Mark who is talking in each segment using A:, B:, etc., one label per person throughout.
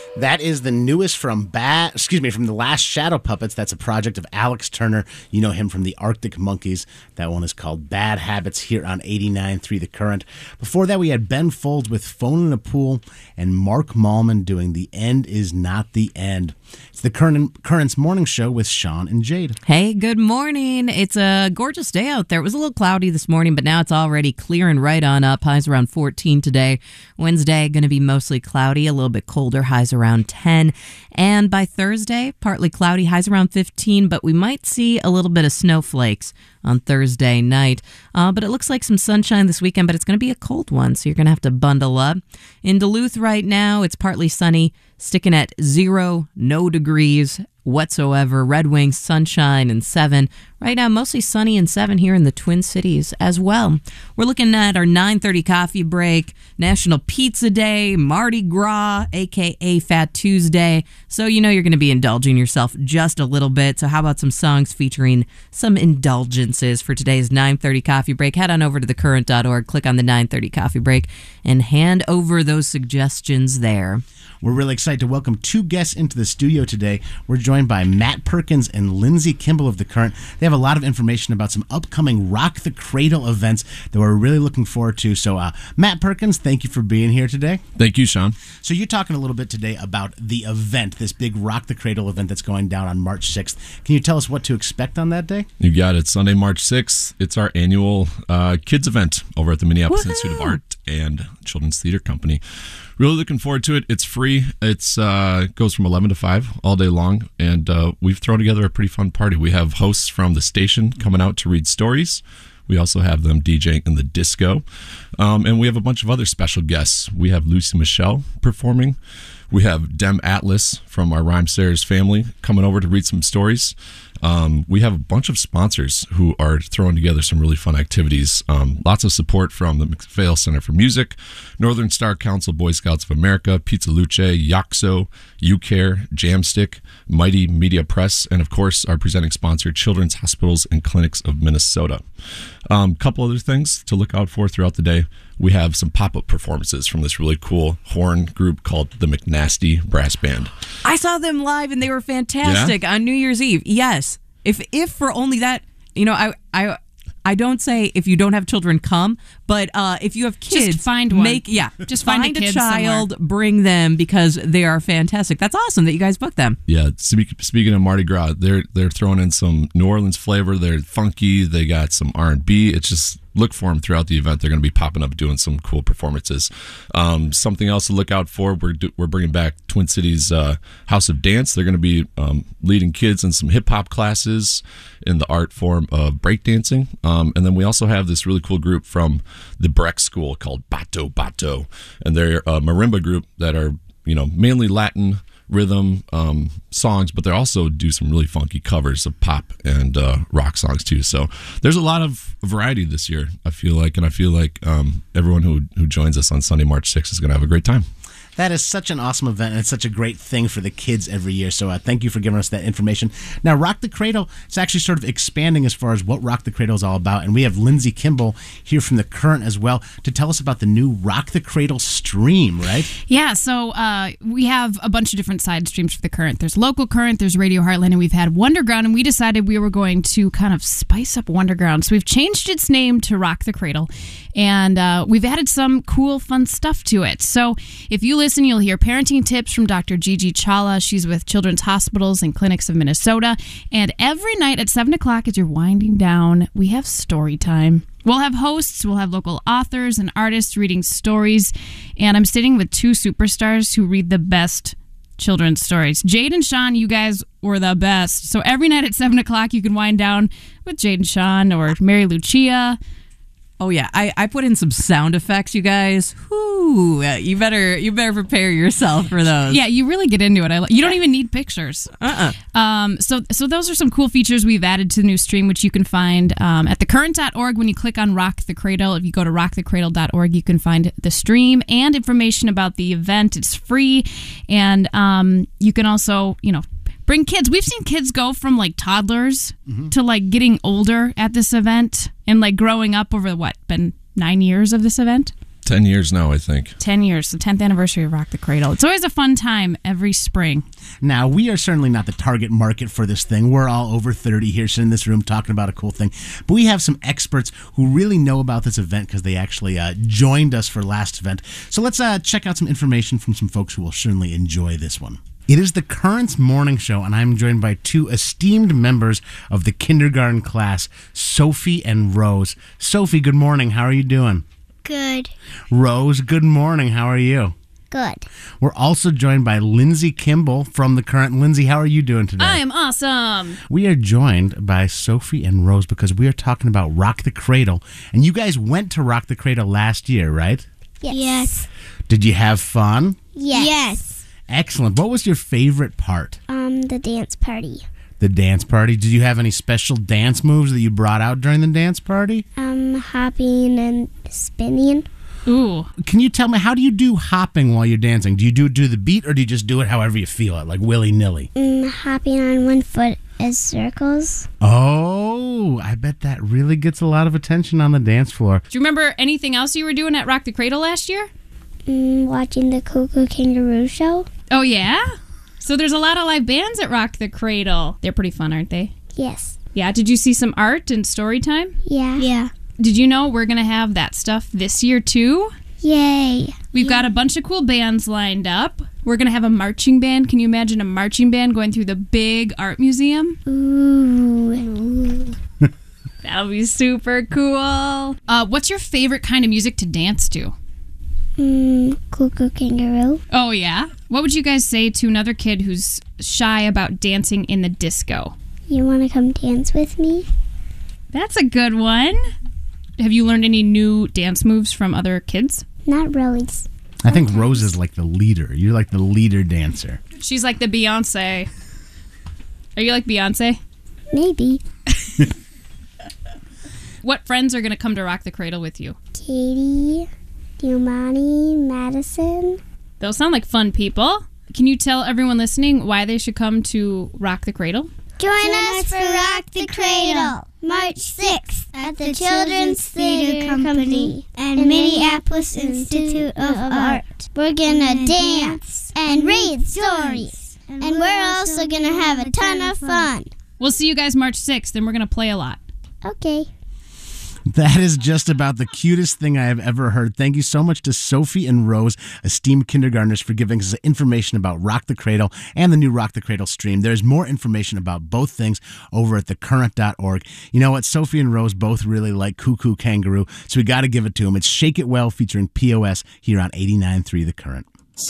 A: That is the newest from from the Last Shadow Puppets. That's a project of Alex Turner. You know him from the Arctic Monkeys. That one is called Bad Habits here on 89.3 The Current. Before that, we had Ben Folds with Phone in a Pool and Mark Mallman doing The End Is Not the End. It's the Current's morning show with Sean and Jade.
B: Hey, good morning. It's a gorgeous day out there. It was a little cloudy this morning, but now it's already clearing right on up. Highs around 14 today. Wednesday, going to be mostly cloudy, a little bit colder. Highs around 10. And by Thursday, partly cloudy, highs around 15, but we might see a little bit of snowflakes on Thursday night. But it looks like some sunshine this weekend, but it's going to be a cold one, so you're going to have to bundle up. In Duluth right now, it's partly sunny, sticking at 0, no degrees whatsoever. Red Wings, sunshine, and 7. Right now, mostly sunny and 7 here in the Twin Cities as well. We're looking at our 9:30 coffee break, National Pizza Day, Mardi Gras, a.k.a. Fat Tuesday. So you know you're going to be indulging yourself just a little bit. So how about some songs featuring some indulgences for today's 9:30 coffee break? Head on over to thecurrent.org, click on the 9:30 coffee break, and hand over those suggestions there.
A: We're really excited to welcome two guests into the studio today. We're joined by Matt Perkins and Lindsay Kimball of The Current. They have a lot of information about some upcoming Rock the Cradle events that we're really looking forward to. So, Matt Perkins, thank you for being here today.
C: Thank you, Sean.
A: So you're talking a little bit today about the event, this big Rock the Cradle event that's going down on March 6th. Can you tell us what to expect on that day?
C: You got it. Sunday, March 6th. It's our annual kids event over at the Minneapolis Institute of Art and Children's Theater Company. Really looking forward to it. It's free. It's goes from 11 to 5 all day long, and we've thrown together a pretty fun party. We have hosts from the station coming out to read stories. We also have them DJing in the disco, and we have a bunch of other special guests. We have Lucy Michelle performing. We have Dem Atlas from our Rhymesayers family coming over to read some stories. We have a bunch of sponsors who are throwing together some really fun activities. Lots of support from the McPhail Center for Music, Northern Star Council, Boy Scouts of America, Pizza Luce, Yaxo, UCare, Jamstick, Mighty Media Press, and of course our presenting sponsor, Children's Hospitals and Clinics of Minnesota. Couple other things to look out for throughout the day. We have some pop-up performances from this really cool horn group called the McNasty Brass Band.
B: I saw them live and they were fantastic on New Year's Eve. Yes. If for only that, you know, I don't say if you don't have children come, but if you have kids,
D: just find one.
B: Just find a child, somewhere. Bring them because they are fantastic. That's awesome that you guys booked them.
C: Yeah, speaking of Mardi Gras, they're throwing in some New Orleans flavor. They're funky. They got some R&B. It's just look for them throughout the event. They're going to be popping up doing some cool performances. Something else to look out for, we're bringing back Twin Cities House of Dance. They're going to be leading kids in some hip-hop classes in the art form of breakdancing. And then we also have this really cool group from the Breck School called Bato Bato. And they're a marimba group that are, mainly Latin rhythm songs, but they also do some really funky covers of pop and rock songs too. So there's a lot of variety this year, I feel like, and I feel like everyone who joins us on Sunday, March 6th is going to have a great time.
A: That is such an awesome event, and it's such a great thing for the kids every year. So thank you for giving us that information. Now, Rock the Cradle is actually sort of expanding as far as what Rock the Cradle is all about, and we have Lindsay Kimball here from The Current as well to tell us about the new Rock the Cradle stream, right?
D: Yeah, so we have a bunch of different side streams for The Current. There's Local Current, there's Radio Heartland, and we've had Wonderground, and we decided we were going to kind of spice up Wonderground. So we've changed its name to Rock the Cradle, and we've added some cool, fun stuff to it. So if you listen, you'll hear parenting tips from Dr. Gigi Chawla. She's with Children's Hospitals and Clinics of Minnesota. And every night at 7 o'clock as you're winding down, we have story time. We'll have hosts, we'll have local authors and artists reading stories. And I'm sitting with two superstars who read the best children's stories. Jade and Sean, you guys were the best. So every night at 7 o'clock, you can wind down with Jade and Sean or Mary Lucia.
B: Oh yeah, I put in some sound effects, you guys. Whoo! You better prepare yourself for those.
D: Yeah, you really get into it. You don't even need pictures. So those are some cool features we've added to the new stream, which you can find at thecurrent.org. When you click on Rock the Cradle, if you go to rockthecradle.org, you can find the stream and information about the event. It's free, and you can also, bring kids. We've seen kids go from like toddlers to like getting older at this event and like growing up over been 9 years of this event?
C: 10 years now, I think.
D: 10 years, the 10th anniversary of Rock the Cradle. It's always a fun time every spring.
A: Now, we are certainly not the target market for this thing. We're all over 30 here sitting in this room talking about a cool thing. But we have some experts who really know about this event because they actually joined us for last event. So let's check out some information from some folks who will certainly enjoy this one. It is the Currents Morning Show, and I'm joined by two esteemed members of the kindergarten class, Sophie and Rose. Sophie, good morning. How are you doing?
E: Good.
A: Rose, good morning. How are you?
E: Good.
A: We're also joined by Lindsay Kimball from the Current. Lindsay, how are you doing today?
D: I am awesome.
A: We are joined by Sophie and Rose because we are talking about Rock the Cradle. And you guys went to Rock the Cradle last year, right?
E: Yes.
A: Did you have fun?
E: Yes.
A: Excellent. What was your favorite part?
E: The dance party.
A: The dance party. Did you have any special dance moves that you brought out during the dance party?
E: Hopping and spinning.
D: Ooh.
A: Can you tell me, how do you do hopping while you're dancing? Do you do the beat or do you just do it however you feel it, like willy-nilly?
E: Hopping on one foot as circles.
A: Oh, I bet that really gets a lot of attention on the dance floor.
D: Do you remember anything else you were doing at Rock the Cradle last year?
E: Watching the Cuckoo Kangaroo show.
D: Oh, yeah? So there's a lot of live bands at Rock the Cradle. They're pretty fun, aren't they?
E: Yes.
D: Yeah, did you see some art and story time?
E: Yeah.
D: Did you know we're going to have that stuff this year, too?
E: Yay.
D: We've got a bunch of cool bands lined up. We're going to have a marching band. Can you imagine a marching band going through the big art museum?
E: Ooh.
D: That'll be super cool. What's your favorite kind of music to dance to?
E: Cuckoo Kangaroo.
D: Oh, yeah? What would you guys say to another kid who's shy about dancing in the disco?
E: You want to come dance with me?
D: That's a good one. Have you learned any new dance moves from other kids?
E: Not really.
A: I think Rose is like the leader. You're like the leader dancer.
D: She's like the Beyonce. Are you like Beyonce?
E: Maybe.
D: What friends are going to come to Rock the Cradle with you?
E: Katie, Diomani, Madison.
D: Those sound like fun people. Can you tell everyone listening why they should come to Rock the Cradle?
E: Join us for Rock the Cradle, March 6th at the Children's Theater Company and Minneapolis Institute of Art. We're gonna dance and read stories, and we're also gonna have a ton of fun.
D: We'll see you guys March 6th, and we're going to play a lot.
E: Okay.
A: That is just about the cutest thing I have ever heard. Thank you so much to Sophie and Rose, esteemed kindergartners, for giving us information about Rock the Cradle and the new Rock the Cradle stream. There's more information about both things over at thecurrent.org. You know what? Sophie and Rose both really like Cuckoo Kangaroo, so we got to give it to them. It's Shake It Well featuring POS here on 89.3 The Current.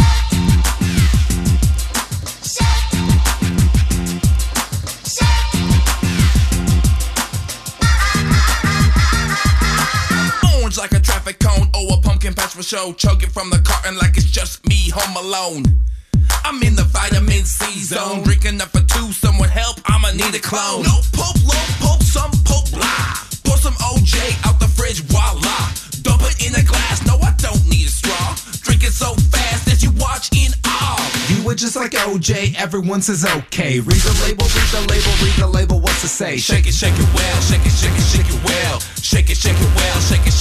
F: Like a traffic cone or a pumpkin patch for show, choking from the carton like it's just me home alone. I'm in the vitamin C zone, drinking up for two, someone help, I'ma need a clone. No pope, low pope, some pope, blah. Pour some OJ out the fridge, voila. Dump it in a glass, no I don't need a straw. Drink it so fast that you watch in awe.
G: You were just like OJ, everyone says okay. Read the label, read the label, read the label, what's it say?
F: Shake it well, shake it, shake it, shake it well. Shake it well, shake it.